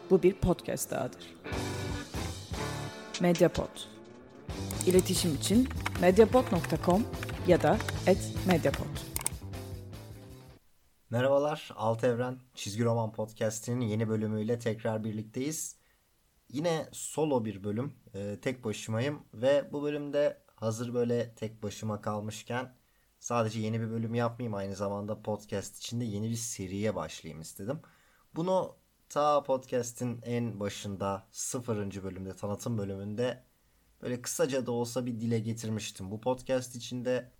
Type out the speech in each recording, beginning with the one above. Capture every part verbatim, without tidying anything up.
Bu bir podcast dahadır. Mediapod. İletişim için mediapod nokta com ya da et mediapod. Merhabalar, Alt Evren Çizgi Roman Podcast'inin yeni bölümüyle tekrar birlikteyiz. Yine solo bir bölüm, e, tek başımayım ve bu bölümde hazır böyle tek başıma kalmışken sadece yeni bir bölüm yapmayayım, aynı zamanda podcast içinde yeni bir seriye başlayayım istedim. Bunu ta podcast'in en başında sıfırıncı bölümde, tanıtım bölümünde böyle kısaca da olsa bir dile getirmiştim. Bu podcast içinde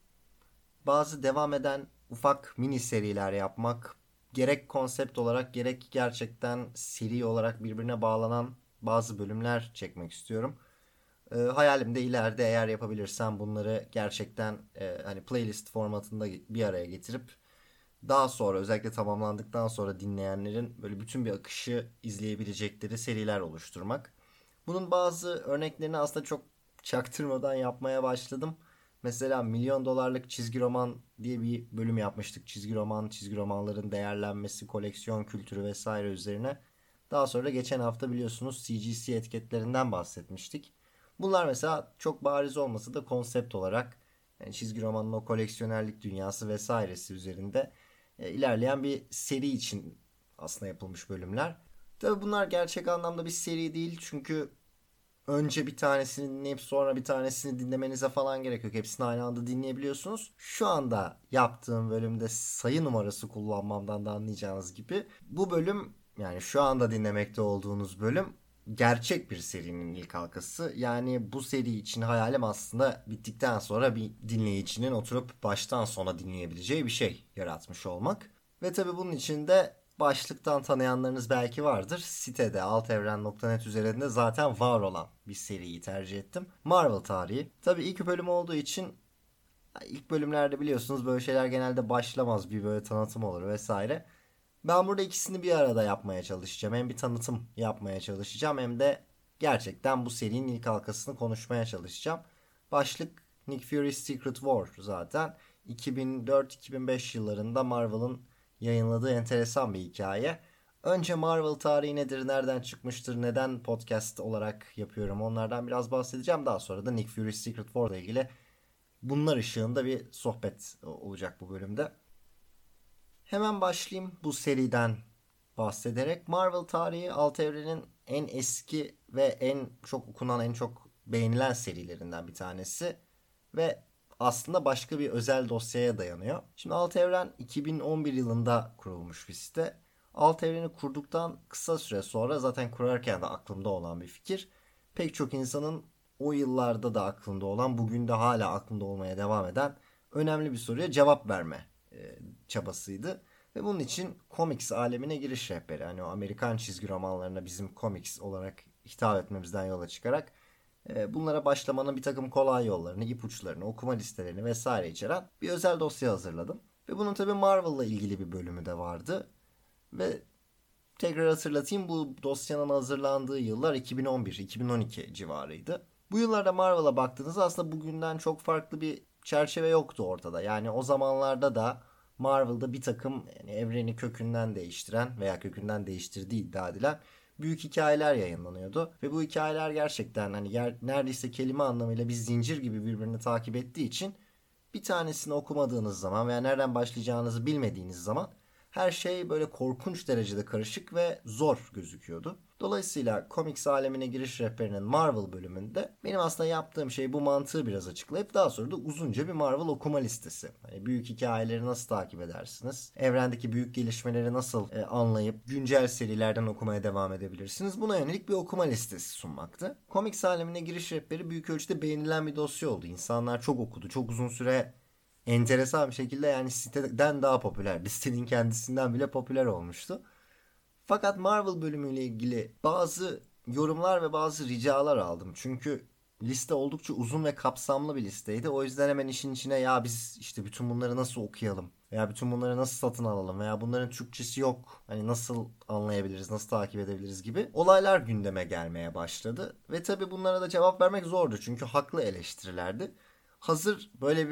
bazı devam eden ufak mini seriler yapmak, gerek konsept olarak gerek gerçekten seri olarak birbirine bağlanan bazı bölümler çekmek istiyorum. E, hayalim de ileride eğer yapabilirsem bunları gerçekten e, hani playlist formatında bir araya getirip daha sonra, özellikle tamamlandıktan sonra dinleyenlerin böyle bütün bir akışı izleyebilecekleri seriler oluşturmak. Bunun bazı örneklerini aslında çok çaktırmadan yapmaya başladım. Mesela Milyon Dolarlık Çizgi Roman diye bir bölüm yapmıştık. Çizgi roman, çizgi romanların değerlenmesi, koleksiyon kültürü vesaire üzerine. Daha sonra da geçen hafta biliyorsunuz C G C etiketlerinden bahsetmiştik. Bunlar mesela çok bariz olmasa da konsept olarak yani çizgi romanın o koleksiyonerlik dünyası vesairesi üzerinde e, ilerleyen bir seri için aslında yapılmış bölümler. Tabii bunlar gerçek anlamda bir seri değil, çünkü önce bir tanesini dinleyip sonra bir tanesini dinlemenize falan gerek yok. Hepsini aynı anda dinleyebiliyorsunuz. Şu anda yaptığım bölümde sayı numarası kullanmamdan da anlayacağınız gibi bu bölüm, yani şu anda dinlemekte olduğunuz bölüm gerçek bir serinin ilk halkası. Yani bu seri için hayalim aslında bittikten sonra bir dinleyicinin oturup baştan sona dinleyebileceği bir şey yaratmış olmak. Ve tabii bunun için de başlıktan tanıyanlarınız belki vardır. Sitede altevren nokta net üzerinde zaten var olan bir seriyi tercih ettim. Marvel tarihi. Tabii ilk bölüm olduğu için ilk bölümlerde biliyorsunuz böyle şeyler genelde başlamaz. Bir böyle tanıtım olur vesaire. Ben burada ikisini bir arada yapmaya çalışacağım. Hem bir tanıtım yapmaya çalışacağım hem de gerçekten bu serinin ilk halkasını konuşmaya çalışacağım. Başlık Nick Fury's Secret War zaten. iki bin dört iki bin beş yıllarında Marvel'ın yayınladığı enteresan bir hikaye. Önce Marvel tarihi nedir, nereden çıkmıştır, neden podcast olarak yapıyorum, onlardan biraz bahsedeceğim. Daha sonra da Nick Fury's Secret War ile ilgili bunlar ışığında bir sohbet olacak bu bölümde. Hemen başlayayım bu seriden bahsederek. Marvel tarihi alt evrenin en eski ve en çok okunan, en çok beğenilen serilerinden bir tanesi. Ve aslında başka bir özel dosyaya dayanıyor. Şimdi Alt Evren iki bin on bir yılında kurulmuş bir site. Alt Evren'i kurduktan kısa süre sonra, zaten kurarken de aklımda olan bir fikir, pek çok insanın o yıllarda da aklında olan, bugün de hala aklında olmaya devam eden önemli bir soruya cevap verme e, çabasıydı. Ve bunun için komiks alemine giriş rehberi, yani o Amerikan çizgi romanlarına bizim komiks olarak hitap etmemizden yola çıkarak bunlara başlamanın bir takım kolay yollarını, ipuçlarını, okuma listelerini vesaire içeren bir özel dosya hazırladım. Ve bunun tabii Marvel'la ilgili bir bölümü de vardı. Ve tekrar hatırlatayım, bu dosyanın hazırlandığı yıllar iki bin on bir iki bin on iki civarıydı. Bu yıllarda Marvel'a baktığınızda aslında bugünden çok farklı bir çerçeve yoktu ortada. Yani o zamanlarda da Marvel'da bir takım yani evreni kökünden değiştiren veya kökünden değiştirdiği iddia edilen büyük hikayeler yayınlanıyordu. Ve bu hikayeler gerçekten hani yer, neredeyse kelime anlamıyla bir zincir gibi birbirini takip ettiği için bir tanesini okumadığınız zaman veya nereden başlayacağınızı bilmediğiniz zaman her şey böyle korkunç derecede karışık ve zor gözüküyordu. Dolayısıyla komiks alemine giriş rehberinin Marvel bölümünde benim aslında yaptığım şey bu mantığı biraz açıklayıp daha sonra da uzunca bir Marvel okuma listesi. Hani büyük hikayeleri nasıl takip edersiniz? Evrendeki büyük gelişmeleri nasıl e, anlayıp güncel serilerden okumaya devam edebilirsiniz? Buna yönelik bir okuma listesi sunmaktı. Komiks alemine giriş rehberi büyük ölçüde beğenilen bir dosya oldu. İnsanlar çok okudu. Çok uzun süre enteresan bir şekilde, yani siteden daha popülerdi. Sitenin kendisinden bile popüler olmuştu. Fakat Marvel bölümüyle ilgili bazı yorumlar ve bazı ricalar aldım. Çünkü liste oldukça uzun ve kapsamlı bir listeydi. O yüzden hemen işin içine ya biz işte bütün bunları nasıl okuyalım veya bütün bunları nasıl satın alalım veya bunların Türkçesi yok, hani nasıl anlayabiliriz, nasıl takip edebiliriz gibi olaylar gündeme gelmeye başladı. Ve tabii bunlara da cevap vermek zordu çünkü haklı eleştirilerdi. Hazır böyle bir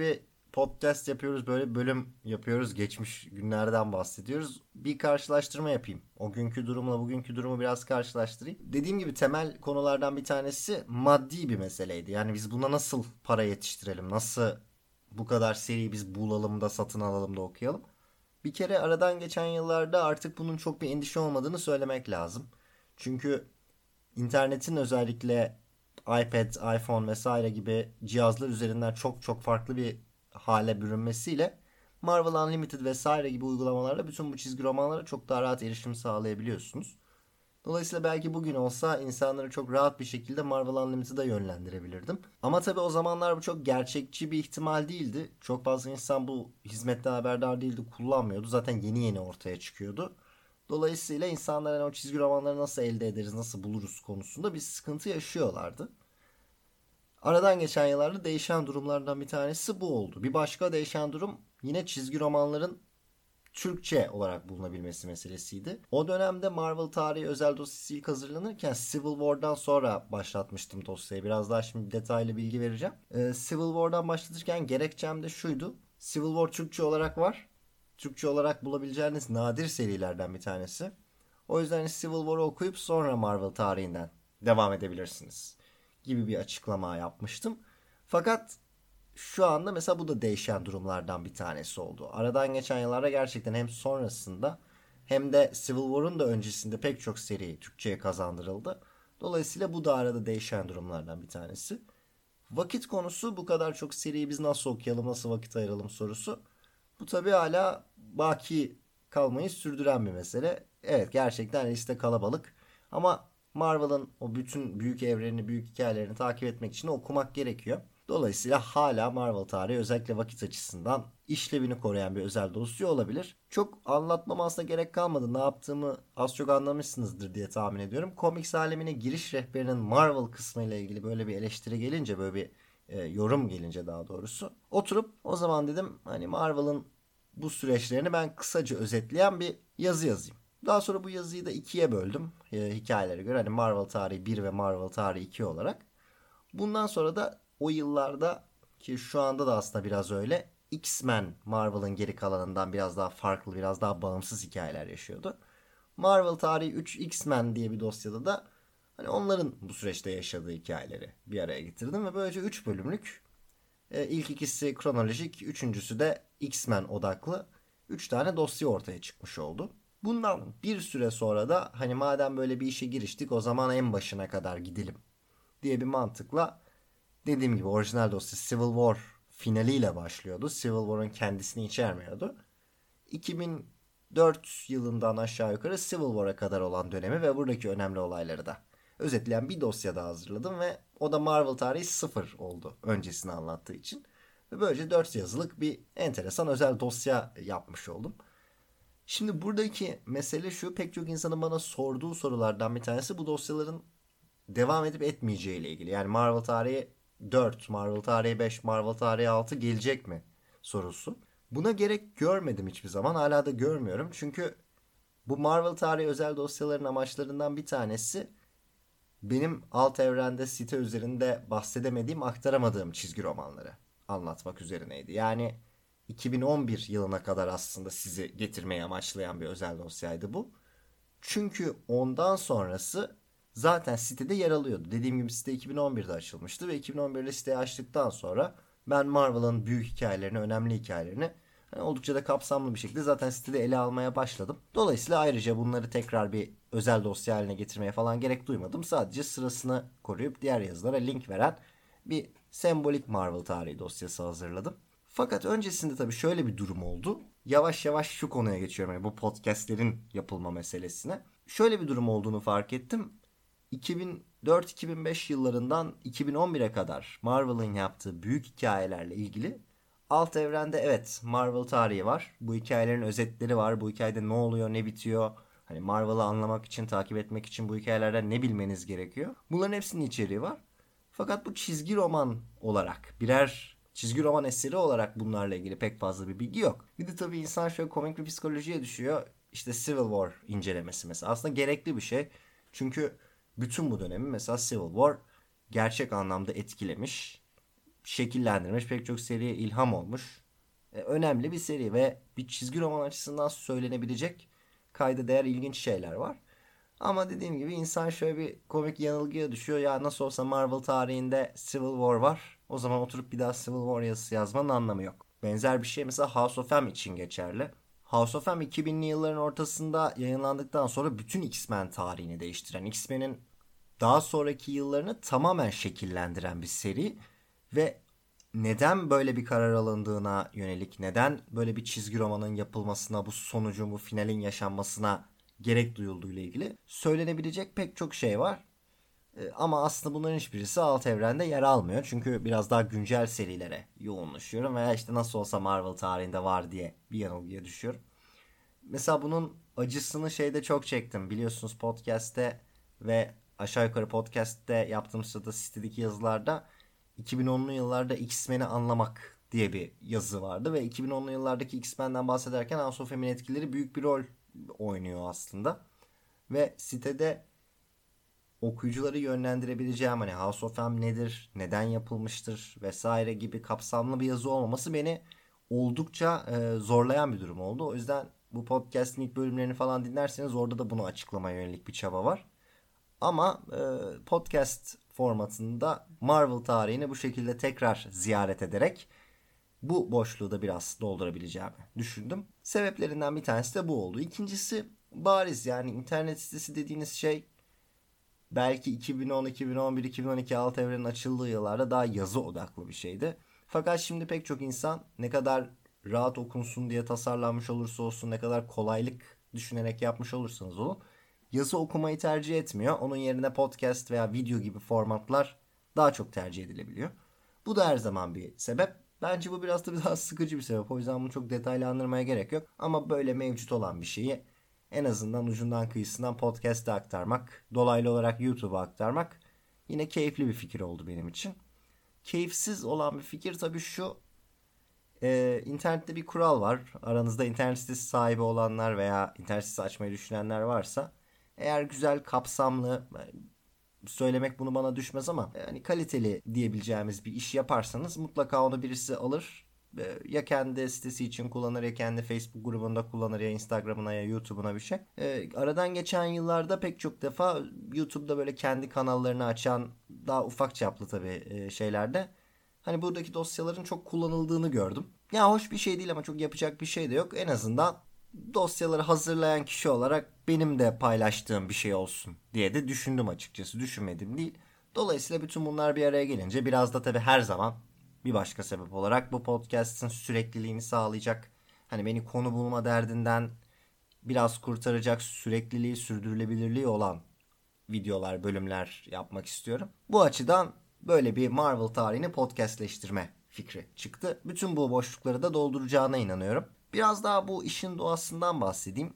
podcast yapıyoruz, böyle bölüm yapıyoruz. Geçmiş günlerden bahsediyoruz. Bir karşılaştırma yapayım. O günkü durumla bugünkü durumu biraz karşılaştırayım. Dediğim gibi temel konulardan bir tanesi maddi bir meseleydi. Yani biz buna nasıl para yetiştirelim? Nasıl bu kadar seriyi biz bulalım da satın alalım da okuyalım? Bir kere aradan geçen yıllarda artık bunun çok bir endişe olmadığını söylemek lazım. Çünkü internetin özellikle iPad, iPhone vesaire gibi cihazlar üzerinden çok çok farklı bir hale bürünmesiyle Marvel Unlimited vesaire gibi uygulamalarla bütün bu çizgi romanlara çok daha rahat erişim sağlayabiliyorsunuz. Dolayısıyla belki bugün olsa insanları çok rahat bir şekilde Marvel Unlimited'a yönlendirebilirdim. Ama tabii o zamanlar bu çok gerçekçi bir ihtimal değildi. Çok fazla insan bu hizmetten haberdar değildi, kullanmıyordu. Zaten yeni yeni ortaya çıkıyordu. Dolayısıyla insanlar hani o çizgi romanları nasıl elde ederiz, nasıl buluruz konusunda bir sıkıntı yaşıyorlardı. Aradan geçen yıllarda değişen durumlardan bir tanesi bu oldu. Bir başka değişen durum yine çizgi romanların Türkçe olarak bulunabilmesi meselesiydi. O dönemde Marvel tarihi özel dosyası ilk hazırlanırken Civil War'dan sonra başlatmıştım dosyayı. Biraz daha şimdi detaylı bilgi vereceğim. Ee, Civil War'dan başlatırken gerekçem de şuydu. Civil War Türkçe olarak var. Türkçe olarak bulabileceğiniz nadir serilerden bir tanesi. O yüzden Civil War'u okuyup sonra Marvel tarihinden devam edebilirsiniz gibi bir açıklama yapmıştım. Fakat şu anda mesela bu da değişen durumlardan bir tanesi oldu. Aradan geçen yıllarda gerçekten hem sonrasında hem de Civil War'un da öncesinde pek çok seri Türkçe'ye kazandırıldı. Dolayısıyla bu da arada değişen durumlardan bir tanesi. Vakit konusu, bu kadar çok seriyi biz nasıl okuyalım, nasıl vakit ayıralım sorusu. Bu tabii hala baki kalmayı sürdüren bir mesele. Evet, gerçekten liste kalabalık ama Marvel'ın o bütün büyük evrenini, büyük hikayelerini takip etmek için okumak gerekiyor. Dolayısıyla hala Marvel tarihi özellikle vakit açısından işlevini koruyan bir özel dosya olabilir. Çok anlatmam aslında gerek kalmadı. Ne yaptığımı az çok anlamışsınızdır diye tahmin ediyorum. Comics alemine giriş rehberinin Marvel kısmı ile ilgili böyle bir eleştiri gelince, böyle bir e, yorum gelince daha doğrusu, oturup o zaman dedim hani Marvel'ın bu süreçlerini ben kısaca özetleyen bir yazı yazayım. Daha sonra bu yazıyı da ikiye böldüm e, hikayelere göre. Hani Marvel tarihi bir ve Marvel tarihi iki olarak. Bundan sonra da o yıllarda, ki şu anda da aslında biraz öyle, X-Men Marvel'ın geri kalanından biraz daha farklı, biraz daha bağımsız hikayeler yaşıyordu. Marvel tarihi üç X-Men diye bir dosyada da hani onların bu süreçte yaşadığı hikayeleri bir araya getirdim ve böylece üç bölümlük, e, ilk ikisi kronolojik, üçüncüsü de X-Men odaklı üç tane dosya ortaya çıkmış oldu. Bundan bir süre sonra da hani madem böyle bir işe giriştik o zaman en başına kadar gidelim diye bir mantıkla, dediğim gibi orijinal dosya Civil War finaliyle başlıyordu. Civil War'ın kendisini içermiyordu. iki bin dört yılından aşağı yukarı Civil War'a kadar olan dönemi ve buradaki önemli olayları da özetleyen bir dosya da hazırladım ve o da Marvel tarihi sıfır oldu öncesini anlattığı için. Ve böylece dört yazılık bir enteresan özel dosya yapmış oldum. Şimdi buradaki mesele şu, pek çok insanın bana sorduğu sorulardan bir tanesi bu dosyaların devam edip etmeyeceği ile ilgili. Yani Marvel tarihi dört, Marvel tarihi beş, Marvel tarihi altı gelecek mi sorusu. Buna gerek görmedim hiçbir zaman. Hala da görmüyorum. Çünkü bu Marvel tarihi özel dosyaların amaçlarından bir tanesi benim alt evrende site üzerinde bahsedemediğim, aktaramadığım çizgi romanları anlatmak üzerineydi. Yani iki bin on bir yılına kadar aslında sizi getirmeyi amaçlayan bir özel dosyaydı bu. Çünkü ondan sonrası zaten sitede yer alıyordu. Dediğim gibi site iki bin on birde açılmıştı ve iki bin on birde siteyi açtıktan sonra ben Marvel'ın büyük hikayelerini, önemli hikayelerini yani oldukça da kapsamlı bir şekilde zaten sitede ele almaya başladım. Dolayısıyla ayrıca bunları tekrar bir özel dosya haline getirmeye falan gerek duymadım. Sadece sırasını koruyup diğer yazılara link veren bir sembolik Marvel tarihi dosyası hazırladım. Fakat öncesinde tabii şöyle bir durum oldu. Yavaş yavaş şu konuya geçiyorum. Yani bu podcastlerin yapılma meselesine. Şöyle bir durum olduğunu fark ettim. iki bin dört iki bin beş yıllarından iki bin on bire kadar Marvel'ın yaptığı büyük hikayelerle ilgili alt evrende evet Marvel tarihi var. Bu hikayelerin özetleri var. Bu hikayede ne oluyor, ne bitiyor. Hani Marvel'ı anlamak için, takip etmek için bu hikayelerden ne bilmeniz gerekiyor. Bunların hepsinin içeriği var. Fakat bu çizgi roman olarak, birer çizgi roman eseri olarak bunlarla ilgili pek fazla bir bilgi yok. Bir de tabii insan şöyle komik bir psikolojiye düşüyor. İşte Civil War incelemesi mesela. Aslında gerekli bir şey. Çünkü bütün bu dönemi mesela Civil War gerçek anlamda etkilemiş. şekillendirmiş, pek çok seriye ilham olmuş. E, önemli bir seri ve bir çizgi roman açısından söylenebilecek kayda değer ilginç şeyler var. Ama dediğim gibi insan şöyle bir komik yanılgıya düşüyor. Ya nasıl olsa Marvel tarihinde Civil War var. O zaman oturup bir daha Civil War yazısı yazmanın anlamı yok. Benzer bir şey mesela House of M için geçerli. House of M iki binli yılların ortasında yayınlandıktan sonra bütün X-Men tarihini değiştiren, X-Men'in daha sonraki yıllarını tamamen şekillendiren bir seri ve neden böyle bir karar alındığına yönelik, neden böyle bir çizgi romanın yapılmasına, bu sonucun, bu finalin yaşanmasına gerek duyulduğuyla ilgili söylenebilecek pek çok şey var. Ee, ama aslında bunların hiçbirisi alt evrende yer almıyor. Çünkü biraz daha güncel serilere yoğunlaşıyorum veya işte nasıl olsa Marvel tarihinde var diye bir yanılgıya düşüyorum. Mesela bunun acısını şeyde çok çektim. Biliyorsunuz podcast'te ve aşağı yukarı podcast'te yaptığım sırada sitedeki yazılarda iki bin onlu yıllarda X-Men'i anlamak diye bir yazı vardı ve iki bin onlu yıllardaki X-Men'den bahsederken House of M'in etkileri büyük bir rol oynuyor aslında. Ve sitede okuyucuları yönlendirebileceğim hani House of M nedir, neden yapılmıştır vesaire gibi kapsamlı bir yazı olmaması beni oldukça e, zorlayan bir durum oldu. O yüzden bu podcast'in ilk bölümlerini falan dinlerseniz orada da bunu açıklamaya yönelik bir çaba var. Ama e, podcast formatında Marvel tarihini bu şekilde tekrar ziyaret ederek bu boşluğu da biraz doldurabileceğimi düşündüm. Sebeplerinden bir tanesi de bu oldu. İkincisi bariz, yani internet sitesi dediğiniz şey belki iki bin on, iki bin on bir, iki bin on iki alt evrenin açıldığı yıllarda daha yazı odaklı bir şeydi. Fakat şimdi pek çok insan ne kadar rahat okunsun diye tasarlanmış olursa olsun, ne kadar kolaylık düşünerek yapmış olursanız olun, yazı okumayı tercih etmiyor. Onun yerine podcast veya video gibi formatlar daha çok tercih edilebiliyor. Bu da her zaman bir sebep. Bence bu biraz da daha sıkıcı bir sebep. O yüzden bunu çok detaylandırmaya gerek yok. Ama böyle mevcut olan bir şeyi en azından ucundan kıyısından podcast'te aktarmak, dolaylı olarak YouTube'a aktarmak yine keyifli bir fikir oldu benim için. Keyifsiz olan bir fikir tabii şu. Ee, internette bir kural var. Aranızda internet sitesi sahibi olanlar veya internet sitesi açmayı düşünenler varsa, eğer güzel, kapsamlı, söylemek bunu bana düşmez ama yani kaliteli diyebileceğimiz bir iş yaparsanız mutlaka onu birisi alır. Ya kendi sitesi için kullanır, ya kendi Facebook grubunda kullanır, ya Instagram'ına ya YouTube'una bir şey. Ee, aradan geçen yıllarda pek çok defa YouTube'da böyle kendi kanallarını açan, daha ufak çaplı tabii e, şeylerde, hani buradaki dosyaların çok kullanıldığını gördüm. Ya hoş bir şey değil ama çok yapacak bir şey de yok. En azından dosyaları hazırlayan kişi olarak benim de paylaştığım bir şey olsun diye de düşündüm açıkçası. Düşünmedim değil. Dolayısıyla bütün bunlar bir araya gelince biraz da tabii her zaman bir başka sebep olarak bu podcast'ın sürekliliğini sağlayacak, hani beni konu bulma derdinden biraz kurtaracak, sürekliliği, sürdürülebilirliği olan videolar, bölümler yapmak istiyorum. Bu açıdan böyle bir Marvel tarihini podcastleştirme fikri çıktı. Bütün bu boşlukları da dolduracağına inanıyorum. Biraz daha bu işin doğasından bahsedeyim.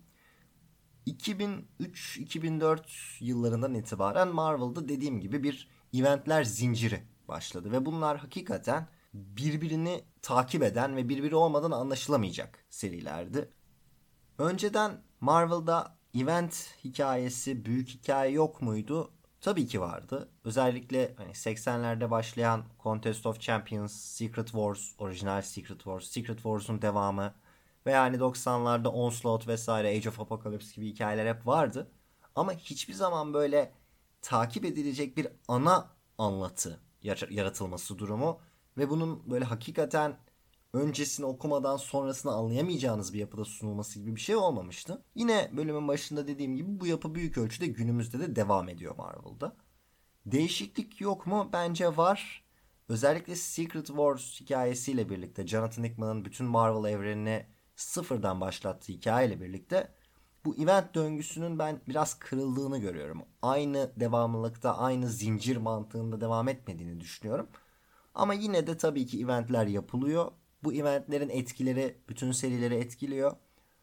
iki bin üç iki bin dört yıllarından itibaren Marvel'da dediğim gibi bir eventler zinciri başladı ve bunlar hakikaten birbirini takip eden ve birbiri olmadan anlaşılamayacak serilerdi. Önceden Marvel'da event hikayesi, büyük hikaye yok muydu? Tabii ki vardı. Özellikle hani seksenlerde başlayan Contest of Champions, Secret Wars, orijinal Secret Wars, Secret Wars'un devamı ve yani doksanlarda Onslaught vesaire, Age of Apocalypse gibi hikayeler hep vardı. Ama hiçbir zaman böyle takip edilecek bir ana anlatı yaratılması durumu ve bunun böyle hakikaten öncesini okumadan sonrasını anlayamayacağınız bir yapıda sunulması gibi bir şey olmamıştı. Yine bölümün başında dediğim gibi bu yapı büyük ölçüde günümüzde de devam ediyor Marvel'da. Değişiklik yok mu? Bence var. Özellikle Secret Wars hikayesiyle birlikte, Jonathan Hickman'ın bütün Marvel evrenini sıfırdan başlattığı hikayeyle birlikte bu event döngüsünün ben biraz kırıldığını görüyorum. Aynı devamlılıkta, aynı zincir mantığında devam etmediğini düşünüyorum. Ama yine de tabii ki eventler yapılıyor. Bu eventlerin etkileri bütün serileri etkiliyor.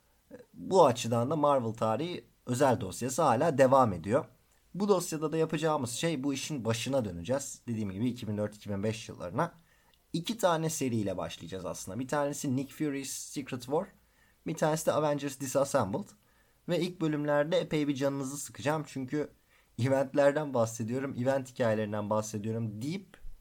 Bu açıdan da Marvel tarihi özel dosyası hala devam ediyor. Bu dosyada da yapacağımız şey, bu işin başına döneceğiz. Dediğim gibi iki bin dört iki bin beş yıllarına. İki tane seriyle başlayacağız aslında. Bir tanesi Nick Fury's Secret War. Bir tanesi de Avengers Disassembled. Ve ilk bölümlerde epey bir canınızı sıkacağım. Çünkü eventlerden bahsediyorum, event hikayelerinden bahsediyorum deyip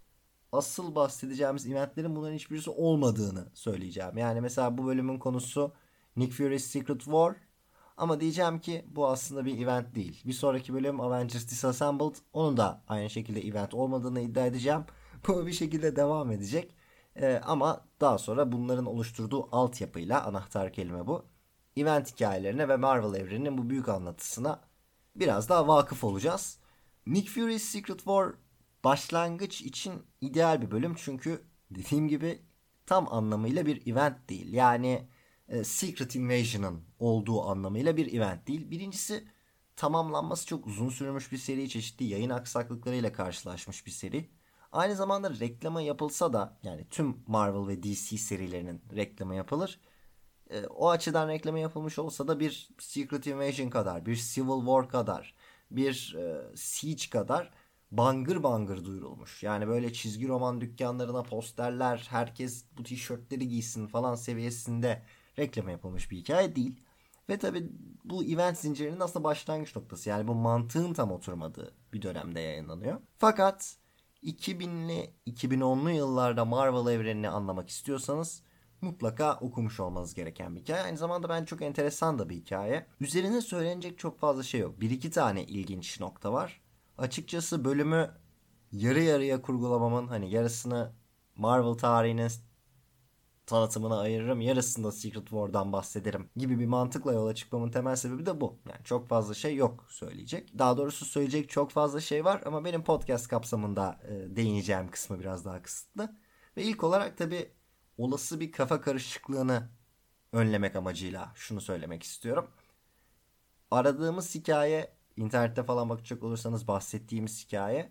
asıl bahsedeceğimiz eventlerin bunların hiçbirisi olmadığını söyleyeceğim. Yani mesela bu bölümün konusu Nick Fury's Secret War. Ama diyeceğim ki bu aslında bir event değil. Bir sonraki bölüm Avengers Disassembled. Onun da aynı şekilde event olmadığını iddia edeceğim. Bu bir şekilde devam edecek. Ee, ama daha sonra bunların oluşturduğu altyapıyla, anahtar kelime bu, event hikayelerine ve Marvel evreninin bu büyük anlatısına biraz daha vakıf olacağız. Nick Fury's Secret War başlangıç için ideal bir bölüm. Çünkü dediğim gibi tam anlamıyla bir event değil. Yani e, Secret Invasion'ın olduğu anlamıyla bir event değil. Birincisi, tamamlanması çok uzun sürmüş bir seri, çeşitli yayın aksaklıklarıyla karşılaşmış bir seri. Aynı zamanda reklama yapılsa da, yani tüm Marvel ve D C serilerinin reklamı yapılır. E, o açıdan reklama yapılmış olsa da bir Secret Invasion kadar, bir Civil War kadar, bir e, Siege kadar bangır bangır duyurulmuş. Yani böyle çizgi roman dükkanlarına posterler, herkes bu tişörtleri giysin falan seviyesinde reklama yapılmış bir hikaye değil. Ve tabi bu event zincirinin aslında başlangıç noktası. Yani bu mantığın tam oturmadığı bir dönemde yayınlanıyor. Fakat iki binli iki bin onlu yıllarda Marvel evrenini anlamak istiyorsanız mutlaka okumuş olmanız gereken bir hikaye. Aynı zamanda bence çok enteresan da bir hikaye. Üzerine söylenecek çok fazla şey yok. Bir iki tane ilginç nokta var. Açıkçası bölümü yarı yarıya kurgulamamın, hani yarısını Marvel tarihinin tanıtımına ayırırım, yarısında Secret War'dan bahsederim gibi bir mantıkla yola çıkmamın temel sebebi de bu. Yani çok fazla şey yok söyleyecek. Daha doğrusu söyleyecek çok fazla şey var ama benim podcast kapsamında e, değineceğim kısmı biraz daha kısıtlı. Ve ilk olarak tabii olası bir kafa karışıklığını önlemek amacıyla şunu söylemek istiyorum. Aradığımız hikaye, internette falan bakacak olursanız bahsettiğimiz hikaye,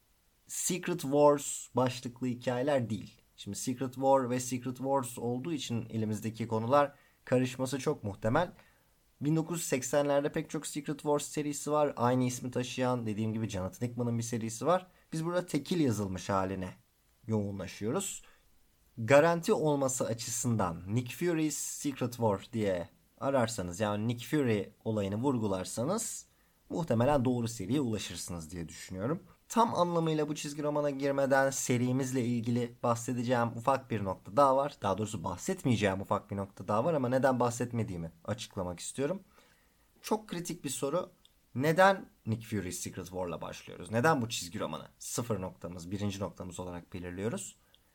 Secret Wars başlıklı hikayeler değil. Şimdi Secret War ve Secret Wars olduğu için elimizdeki konular karışması çok muhtemel. bin dokuz yüz seksenlerde pek çok Secret Wars serisi var. Aynı ismi taşıyan, dediğim gibi Jonathan Hickman'ın bir serisi var. Biz burada tekil yazılmış haline yoğunlaşıyoruz. Garanti olması açısından Nick Fury's Secret War diye ararsanız, yani Nick Fury olayını vurgularsanız muhtemelen doğru seriye ulaşırsınız diye düşünüyorum. Tam anlamıyla bu çizgi romana girmeden serimizle ilgili bahsedeceğim ufak bir nokta daha var. Daha doğrusu bahsetmeyeceğim ufak bir nokta daha var ama neden bahsetmediğimi açıklamak istiyorum. Çok kritik bir soru. Neden Nick Fury's Secret War'la başlıyoruz? Neden bu çizgi romanı sıfır noktamız, birinci noktamız olarak belirliyoruz?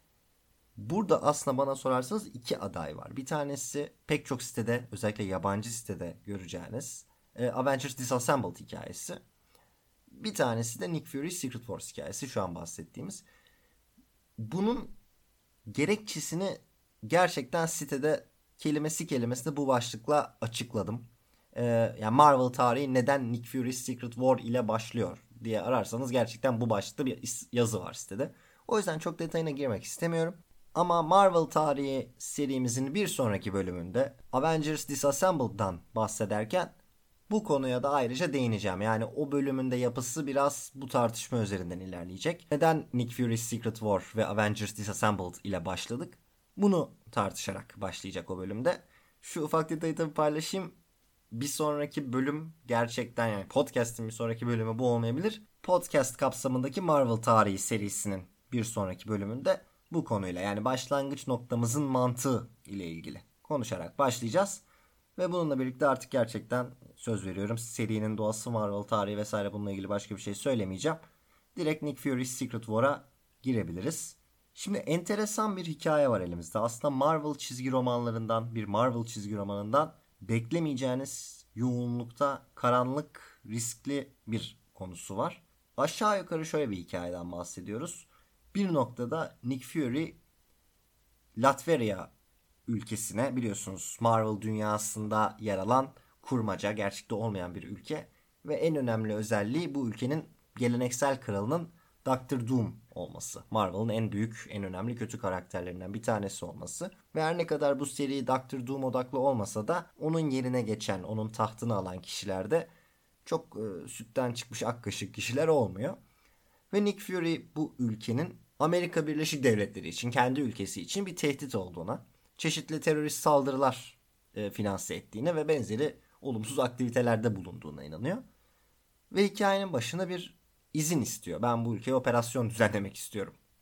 Burada aslında bana sorarsanız iki aday var. Bir tanesi pek çok sitede, özellikle yabancı sitede göreceğiniz e, Avengers Disassembled hikayesi. Bir tanesi de Nick Fury's Secret Wars hikayesi, şu an bahsettiğimiz. Bunun gerekçesini gerçekten sitede kelimesi kelimesine bu başlıkla açıkladım. Ee, yani Marvel tarihi neden Nick Fury's Secret War ile başlıyor diye ararsanız gerçekten bu başlıkta bir yazı var sitede. O yüzden çok detayına girmek istemiyorum. Ama Marvel tarihi serimizin bir sonraki bölümünde Avengers Disassembled'dan bahsederken bu konuya da ayrıca değineceğim. Yani o bölümün de yapısı biraz bu tartışma üzerinden ilerleyecek. Neden Nick Fury's Secret War ve Avengers Disassembled ile başladık? Bunu tartışarak başlayacak o bölümde. Şu ufak detayı tabii paylaşayım. Bir sonraki bölüm gerçekten, yani podcast'in bir sonraki bölümü bu olmayabilir. Podcast kapsamındaki Marvel tarihi serisinin bir sonraki bölümünde bu konuyla, yani başlangıç noktamızın mantığı ile ilgili konuşarak başlayacağız. Ve bununla birlikte artık gerçekten söz veriyorum, serinin doğası, Marvel tarihi vesaire, bununla ilgili başka bir şey söylemeyeceğim. Direkt Nick Fury's Secret War'a girebiliriz. Şimdi enteresan bir hikaye var elimizde. Aslında Marvel çizgi romanlarından, bir Marvel çizgi romanından beklemeyeceğiniz yoğunlukta karanlık, riskli bir konusu var. Aşağı yukarı şöyle bir hikayeden bahsediyoruz. Bir noktada Nick Fury Latveria ülkesine, biliyorsunuz Marvel dünyasında yer alan kurmaca, gerçekte olmayan bir ülke ve en önemli özelliği bu ülkenin geleneksel kralının doktor Doom olması. Marvel'ın en büyük, en önemli kötü karakterlerinden bir tanesi olması. Ve her ne kadar bu seri doktor Doom odaklı olmasa da onun yerine geçen, onun tahtını alan kişiler de çok e, sütten çıkmış ak kaşık kişiler olmuyor. Ve Nick Fury bu ülkenin Amerika Birleşik Devletleri için, kendi ülkesi için bir tehdit olduğuna, çeşitli terörist saldırılar e, finanse ettiğine ve benzeri olumsuz aktivitelerde bulunduğuna inanıyor. Ve hikayenin başına bir izin istiyor. Ben bu ülkeye operasyon düzenlemek istiyorum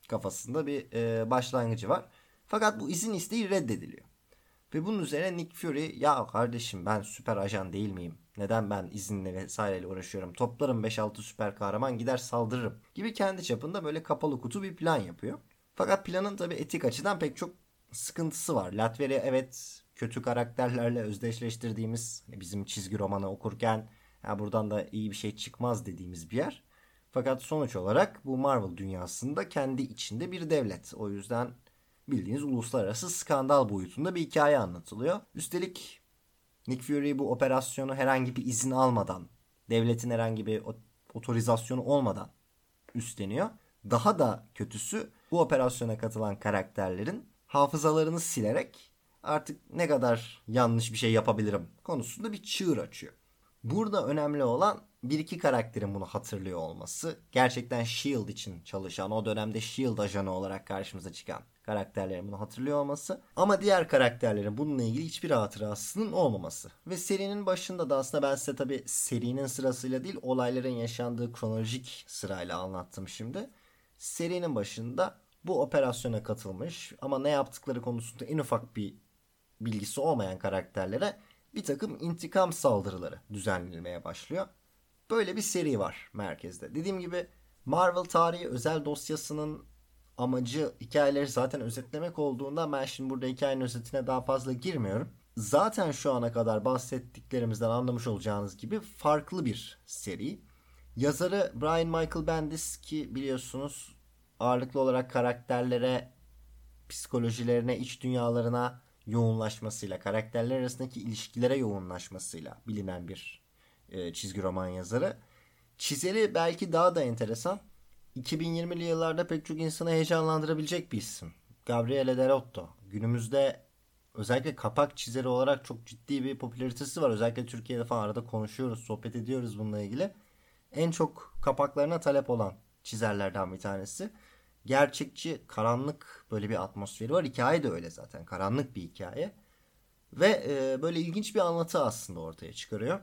kafasında bir e, başlangıcı var. Fakat bu izin isteği reddediliyor. Ve bunun üzerine Nick Fury, ya kardeşim ben süper ajan değil miyim? Neden ben izinle vesaireyle uğraşıyorum? Toplarım beş altı süper kahraman gider saldırırım gibi kendi çapında böyle kapalı kutu bir plan yapıyor. Fakat planın tabii etik açıdan pek çok sıkıntısı var. Latveria evet kötü karakterlerle özdeşleştirdiğimiz, bizim çizgi romanı okurken ya buradan da iyi bir şey çıkmaz dediğimiz bir yer. Fakat sonuç olarak bu Marvel dünyasında kendi içinde bir devlet. O yüzden bildiğiniz uluslararası skandal boyutunda bir hikaye anlatılıyor. Üstelik Nick Fury bu operasyonu herhangi bir izin almadan, devletin herhangi bir otorizasyonu olmadan üstleniyor. Daha da kötüsü, bu operasyona katılan karakterlerin hafızalarını silerek artık ne kadar yanlış bir şey yapabilirim konusunda bir çığır açıyor. Burada önemli olan bir iki karakterin bunu hatırlıyor olması. Gerçekten S H I E L D için çalışan, o dönemde S H I E L D ajanı olarak karşımıza çıkan karakterlerin bunu hatırlıyor olması. Ama diğer karakterlerin bununla ilgili hiçbir hatırasının olmaması. Ve serinin başında da aslında ben size tabii serinin sırasıyla değil, olayların yaşandığı kronolojik sırayla anlattım şimdi. Serinin başında bu operasyona katılmış ama ne yaptıkları konusunda en ufak bir bilgisi olmayan karakterlere bir takım intikam saldırıları düzenlenmeye başlıyor. Böyle bir seri var merkezde. Dediğim gibi Marvel tarihi özel dosyasının amacı hikayeleri zaten özetlemek olduğunda ben şimdi burada hikayenin özetine daha fazla girmiyorum. Zaten şu ana kadar bahsettiklerimizden anlamış olacağınız gibi farklı bir seri. Yazarı Brian Michael Bendis, ki biliyorsunuz ağırlıklı olarak karakterlere, psikolojilerine, iç dünyalarına yoğunlaşmasıyla, karakterler arasındaki ilişkilere yoğunlaşmasıyla bilinen bir e, çizgi roman yazarı. Çizeri belki daha da enteresan. iki bin yirmili yıllarda pek çok insanı heyecanlandırabilecek bir isim. Gabriele Delotto. Günümüzde özellikle kapak çizeri olarak çok ciddi bir popülaritesi var. Özellikle Türkiye'de falan arada konuşuyoruz, sohbet ediyoruz bununla ilgili. En çok kapaklarına talep olan çizerlerden bir tanesi. Gerçekçi, karanlık böyle bir atmosferi var. Hikaye de öyle zaten. Karanlık bir hikaye. Ve e, böyle ilginç bir anlatı aslında ortaya çıkarıyor.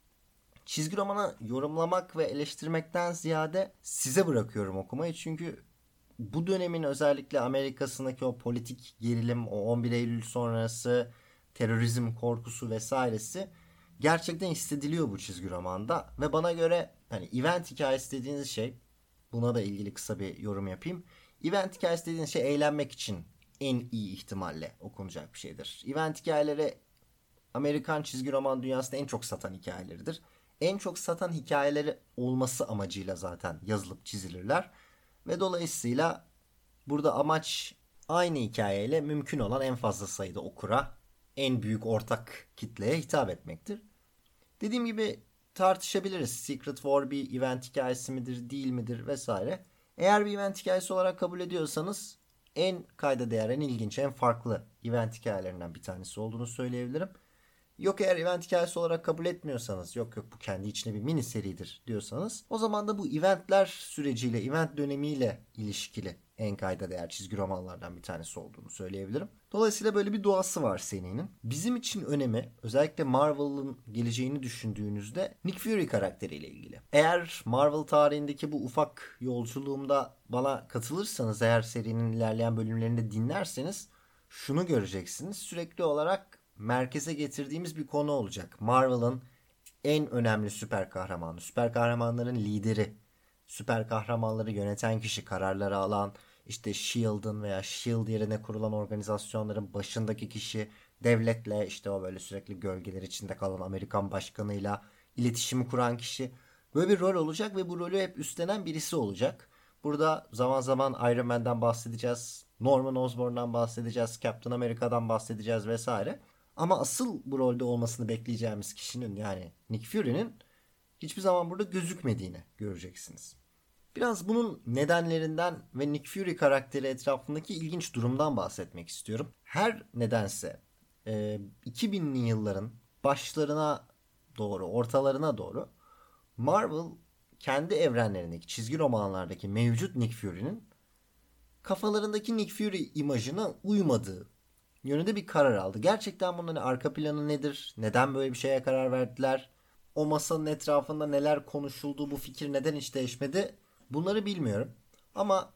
Çizgi romanı yorumlamak ve eleştirmekten ziyade size bırakıyorum okumayı. Çünkü bu dönemin özellikle Amerika'sındaki o politik gerilim, o on bir Eylül sonrası terörizm korkusu vesairesi gerçekten hissediliyor bu çizgi romanda. Ve bana göre hani event hikayesi dediğiniz şey, buna da ilgili kısa bir yorum yapayım. Event hikayesi dediğiniz şey eğlenmek için en iyi ihtimalle okunacak bir şeydir. Event hikayeleri Amerikan çizgi roman dünyasında en çok satan hikayeleridir. En çok satan hikayeleri olması amacıyla zaten yazılıp çizilirler. Ve dolayısıyla burada amaç aynı hikayeyle mümkün olan en fazla sayıda okura, en büyük ortak kitleye hitap etmektir. Dediğim gibi tartışabiliriz. Secret War bir event hikayesi midir, değil midir vesaire. Eğer bir event hikayesi olarak kabul ediyorsanız en kayda değer, en ilginç, en farklı event hikayelerinden bir tanesi olduğunu söyleyebilirim. Yok eğer event hikayesi olarak kabul etmiyorsanız, yok yok bu kendi içine bir mini seridir diyorsanız, o zaman da bu eventler süreciyle, event dönemiyle ilişkili en kayda değer çizgi romanlardan bir tanesi olduğunu söyleyebilirim. Dolayısıyla böyle bir doğası var serinin. Bizim için önemi, özellikle Marvel'ın geleceğini düşündüğünüzde, Nick Fury karakteriyle ilgili. Eğer Marvel tarihindeki bu ufak yolculuğumda bana katılırsanız, eğer serinin ilerleyen bölümlerinde dinlerseniz şunu göreceksiniz. Sürekli olarak merkeze getirdiğimiz bir konu olacak. Marvel'ın en önemli süper kahramanı, süper kahramanların lideri, süper kahramanları yöneten kişi, kararları alan, işte S H I E L D'ın veya S H I E L D yerine kurulan organizasyonların başındaki kişi, devletle işte o böyle sürekli gölgeler içinde kalan Amerikan başkanıyla iletişimi kuran kişi. Böyle bir rol olacak ve bu rolü hep üstlenen birisi olacak. Burada zaman zaman Iron Man'den bahsedeceğiz, Norman Osborn'dan bahsedeceğiz, Captain America'dan bahsedeceğiz vesaire. Ama asıl bu rolde olmasını bekleyeceğimiz kişinin, yani Nick Fury'nin hiçbir zaman burada gözükmediğini göreceksiniz. Biraz bunun nedenlerinden ve Nick Fury karakteri etrafındaki ilginç durumdan bahsetmek istiyorum. Her nedense iki binli yılların başlarına doğru, ortalarına doğru Marvel kendi evrenlerindeki çizgi romanlardaki mevcut Nick Fury'nin kafalarındaki Nick Fury imajına uymadığı yönünde bir karar aldı. Gerçekten bunun hani arka planı nedir? Neden böyle bir şeye karar verdiler? O masanın etrafında neler konuşuldu? Bu fikir neden hiç değişmedi? Bunları bilmiyorum. Ama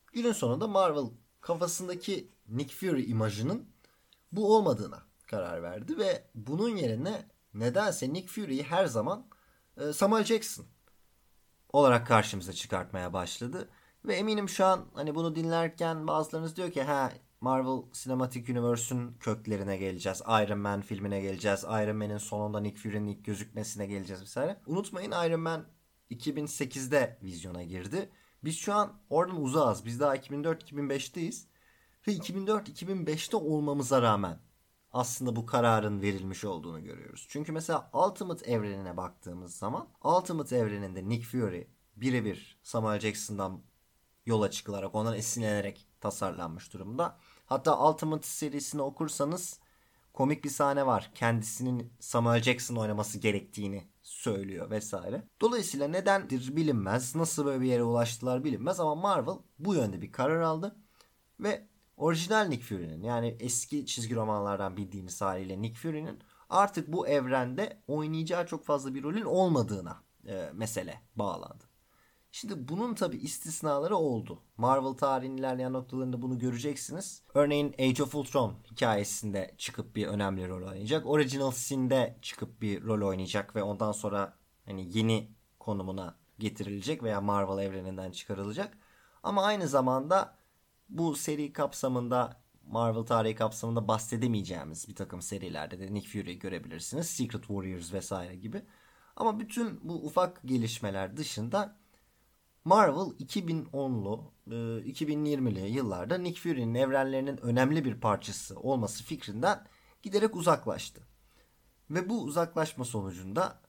Günün sonunda Marvel kafasındaki Nick Fury imajının bu olmadığına karar verdi ve bunun yerine nedense Nick Fury'yi her zaman e, Samuel Jackson olarak karşımıza çıkartmaya başladı. Ve eminim şu an hani bunu dinlerken bazılarınız diyor ki ha Marvel Cinematic Universe'ün köklerine geleceğiz. Iron Man filmine geleceğiz. Iron Man'in sonunda Nick Fury'nin ilk gözükmesine geleceğiz vesaire. Unutmayın Iron Man iki bin sekizde vizyona girdi. Biz şu an oradan uzağız. Biz daha iki bin dört iki bin beşteyiz. Ve iki bin dört iki bin beşte olmamıza rağmen aslında bu kararın verilmiş olduğunu görüyoruz. Çünkü mesela Ultimate evrenine baktığımız zaman Ultimate evreninde Nick Fury birebir Samuel Jackson'dan yola çıkılarak, ondan esinlenerek tasarlanmış durumda. Hatta Ultimate serisini okursanız komik bir sahne var. Kendisinin Samuel Jackson oynaması gerektiğini söylüyor vesaire. Dolayısıyla nedendir bilinmez, nasıl böyle bir yere ulaştılar bilinmez ama Marvel bu yönde bir karar aldı ve orijinal Nick Fury'nin, yani eski çizgi romanlardan bildiğimiz haliyle Nick Fury'nin artık bu evrende oynayacağı çok fazla bir rolün olmadığına e, mesele bağlandı. Şimdi bunun tabi istisnaları oldu. Marvel tarihinin ilerleyen noktalarında bunu göreceksiniz. Örneğin Age of Ultron hikayesinde çıkıp bir önemli rol oynayacak. Original Sin'de çıkıp bir rol oynayacak ve ondan sonra hani yeni konumuna getirilecek veya Marvel evreninden çıkarılacak. Ama aynı zamanda bu seri kapsamında, Marvel tarihi kapsamında bahsedemeyeceğimiz bir takım serilerde de Nick Fury'yi görebilirsiniz. Secret Warriors vesaire gibi. Ama bütün bu ufak gelişmeler dışında Marvel iki bin onlu, iki bin yirmili yıllarda Nick Fury'nin evrenlerinin önemli bir parçası olması fikrinden giderek uzaklaştı. Ve bu uzaklaşma sonucunda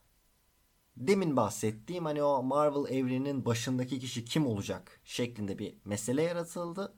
demin bahsettiğim hani o Marvel evreninin başındaki kişi kim olacak şeklinde bir mesele yaratıldı.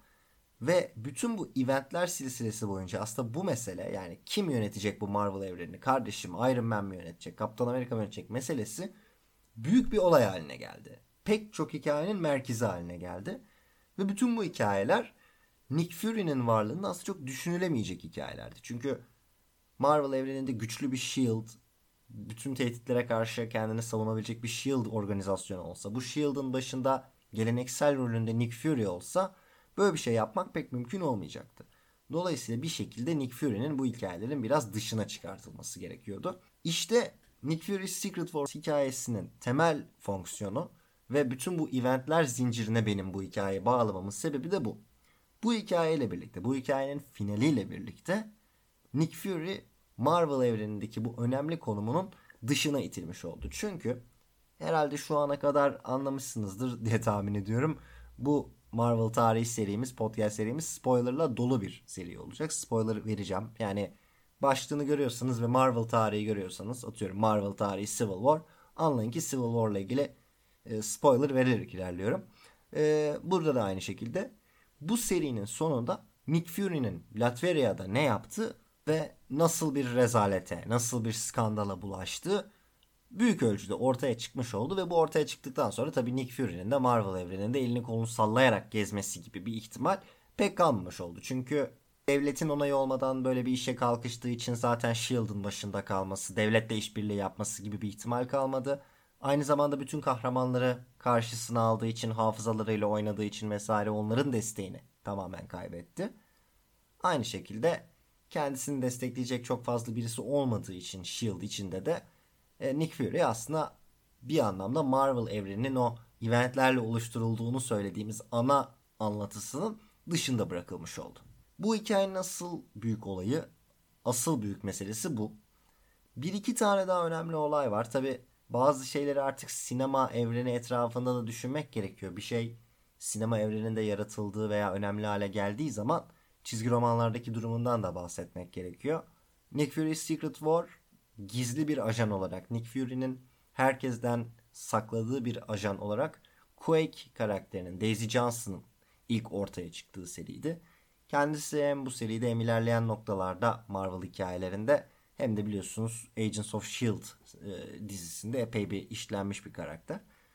Ve bütün bu eventler silsilesi boyunca aslında bu mesele, yani kim yönetecek bu Marvel evrenini, kardeşim Iron Man mi yönetecek, Kaptan Amerika mı yönetecek meselesi büyük bir olay haline geldi. Pek çok hikayenin merkezi haline geldi. Ve bütün bu hikayeler Nick Fury'nin varlığında aslında çok düşünülemeyecek hikayelerdi. Çünkü Marvel evreninde güçlü bir Shield, bütün tehditlere karşı kendini savunabilecek bir Shield organizasyonu olsa, bu Shield'ın başında geleneksel rolünde Nick Fury olsa böyle bir şey yapmak pek mümkün olmayacaktı. Dolayısıyla bir şekilde Nick Fury'nin bu hikayelerin biraz dışına çıkartılması gerekiyordu. İşte Nick Fury Secret Wars hikayesinin temel fonksiyonu ve bütün bu eventler zincirine benim bu hikayeyi bağlamamın sebebi de bu. Bu hikayeyle birlikte, bu hikayenin finaliyle birlikte Nick Fury Marvel evrenindeki bu önemli konumunun dışına itilmiş oldu. Çünkü herhalde şu ana kadar anlamışsınızdır diye tahmin ediyorum. Bu Marvel tarihi serimiz, podcast serimiz spoilerla dolu bir seri olacak. Spoiler vereceğim. Yani başlığını görüyorsanız ve Marvel tarihi görüyorsanız, atıyorum Marvel tarihi Civil War, anlayın ki Civil War ile ilgili e, spoiler vererek ilerliyorum. E, burada da aynı şekilde bu serinin sonunda Nick Fury'nin Latveria'da ne yaptı ve nasıl bir rezalete, nasıl bir skandala bulaştı büyük ölçüde ortaya çıkmış oldu ve bu ortaya çıktıktan sonra tabii Nick Fury'nin de Marvel evreninde elini kolunu sallayarak gezmesi gibi bir ihtimal pek kalmamış oldu. Çünkü devletin onayı olmadan böyle bir işe kalkıştığı için zaten Shield'ın başında kalması, devletle işbirliği yapması gibi bir ihtimal kalmadı. Aynı zamanda bütün kahramanları karşısına aldığı için, hafızalarıyla oynadığı için vesaire onların desteğini tamamen kaybetti. Aynı şekilde kendisini destekleyecek çok fazla birisi olmadığı için Shield içinde de Nick Fury aslında bir anlamda Marvel evreninin o eventlerle oluşturulduğunu söylediğimiz ana anlatısının dışında bırakılmış oldu. Bu hikayenin asıl büyük olayı, asıl büyük meselesi bu. Bir iki tane daha önemli olay var. Tabi bazı şeyleri artık sinema evreni etrafında da düşünmek gerekiyor. Bir şey sinema evreninde yaratıldığı veya önemli hale geldiği zaman çizgi romanlardaki durumundan da bahsetmek gerekiyor. Nick Fury Secret War gizli bir ajan olarak, Nick Fury'nin herkesten sakladığı bir ajan olarak Quake karakterinin, Daisy Johnson'ın ilk ortaya çıktığı seriydi. Kendisi hem bu seride hem ilerleyen noktalarda Marvel hikayelerinde hem de biliyorsunuz Agents of Shield e, dizisinde epey bir işlenmiş bir karakter.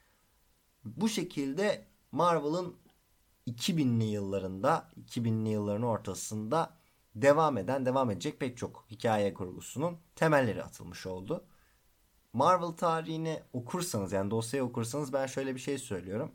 Bu şekilde Marvel'ın iki binli yıllarında, iki binli yılların ortasında devam eden, devam edecek pek çok hikaye kurgusunun temelleri atılmış oldu. Marvel tarihini okursanız, yani dosyayı okursanız ben şöyle bir şey söylüyorum.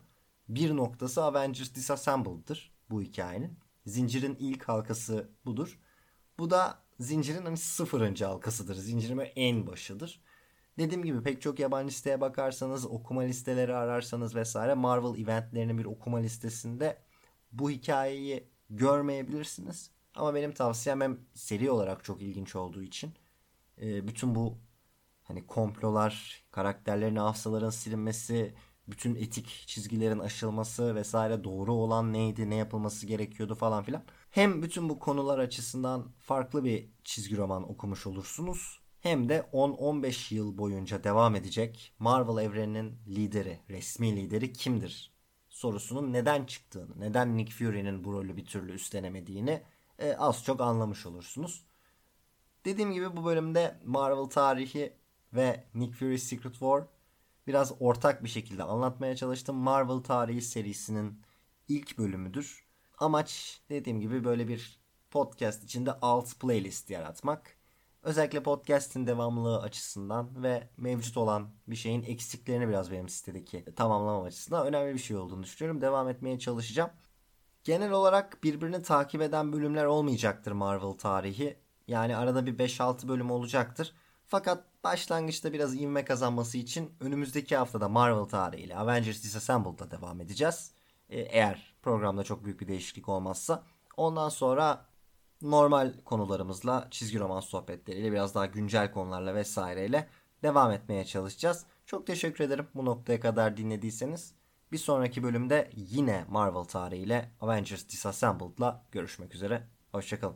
bir noktası Avengers Disassembled'dır bu hikayenin. Zincirin ilk halkası budur. Bu da zincirin hani sıfırıncı halkasıdır. Zincirin en başıdır. Dediğim gibi pek çok yabancı siteye bakarsanız, okuma listeleri ararsanız vesaire Marvel eventlerinin bir okuma listesinde bu hikayeyi görmeyebilirsiniz. Ama benim tavsiyem hem seri olarak çok ilginç olduğu için bütün bu hani komplolar, karakterlerin hafızaların silinmesi, bütün etik çizgilerin aşılması vesaire, doğru olan neydi, ne yapılması gerekiyordu falan filan. Hem bütün bu konular açısından farklı bir çizgi roman okumuş olursunuz. Hem de on on beş yıl boyunca devam edecek Marvel evreninin lideri, resmi lideri kimdir sorusunun neden çıktığını, neden Nick Fury'nin bu rolü bir türlü üstlenemediğini e, az çok anlamış olursunuz. Dediğim gibi bu bölümde Marvel tarihi ve Nick Fury Secret War biraz ortak bir şekilde anlatmaya çalıştım. Marvel tarihi serisinin ilk bölümüdür. Amaç dediğim gibi böyle bir podcast içinde alt playlist yaratmak. Özellikle podcast'in devamlılığı açısından ve mevcut olan bir şeyin eksiklerini biraz benim sitedeki tamamlamam açısından önemli bir şey olduğunu düşünüyorum. Devam etmeye çalışacağım. Genel olarak birbirini takip eden bölümler olmayacaktır Marvel tarihi. Yani arada bir beş altı bölüm olacaktır. Fakat başlangıçta biraz ivme kazanması için önümüzdeki haftada Marvel tarihiyle Avengers Disassembled'da devam edeceğiz. Eğer programda çok büyük bir değişiklik olmazsa. Ondan sonra normal konularımızla, çizgi roman sohbetleriyle, biraz daha güncel konularla vesaireyle devam etmeye çalışacağız. Çok teşekkür ederim bu noktaya kadar dinlediyseniz. Bir sonraki bölümde yine Marvel tarihiyle Avengers Disassembled'la görüşmek üzere. Hoşçakalın.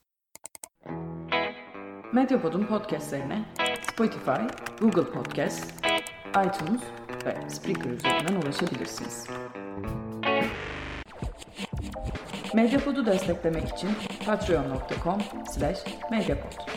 Medyapod'un podcastlerine Spotify, Google Podcast, iTunes ve Spreaker üzerinden ulaşabilirsiniz. Medyapod'u desteklemek için patreon nokta com slash medyapod.